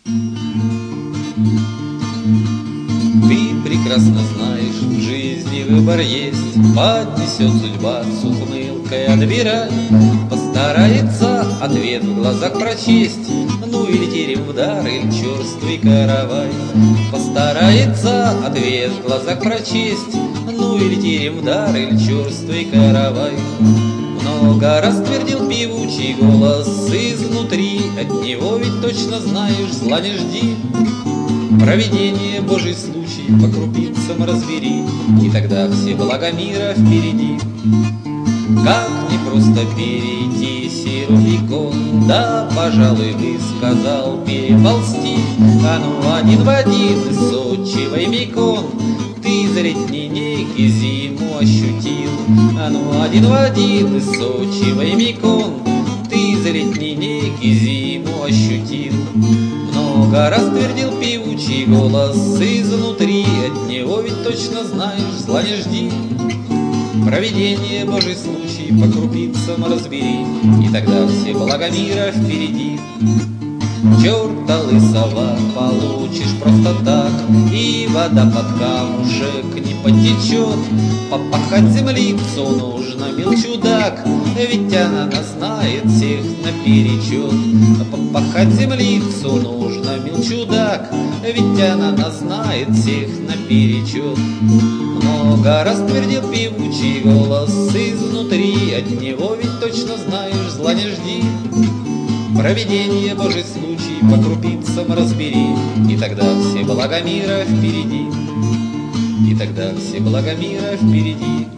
Ты прекрасно знаешь, в жизни выбор есть, поднесет судьба с ухмылкой отбирать, постарается ответ в глазах прочесть, ну или терем в дар, или черствый каравай. Постарается ответ в глазах прочесть, ну или терем в дар, или черствый каравай. Много раз твердил певучий голос изнутри, от него ведь точно знаешь, зла не жди. Провидение, Божий случай, по крупицам разбери, и тогда все блага мира впереди. Как не просто перейти Сирубикон, да, пожалуй, бы сказал переползти. А ну один в один из Сочи в Мекон ты за летней неги зиму ощутил. А ну один в один из Сочи в Мекон ты за летней неги зиму ощутил. Много раз твердил певучий голос изнутри, от него ведь точно знаешь, зла не жди. Провидение, Божий случай, по крупицам разбери, и тогда все блага мира впереди. Черта лысого получишь просто так, и вода под камушек не потечет. Попахать землицу нужно, мил чудак, ведь она нас знает всех наперечет. Попахать землицу нужно, мил чудак, ведь она нас знает всех наперечет. Много раз твердил певучий голос изнутри, от него ведь точно знаешь, зла не жди. Провидение, Божий случай, по крупицам разбери, и тогда все блага мира впереди. И тогда все блага мира впереди.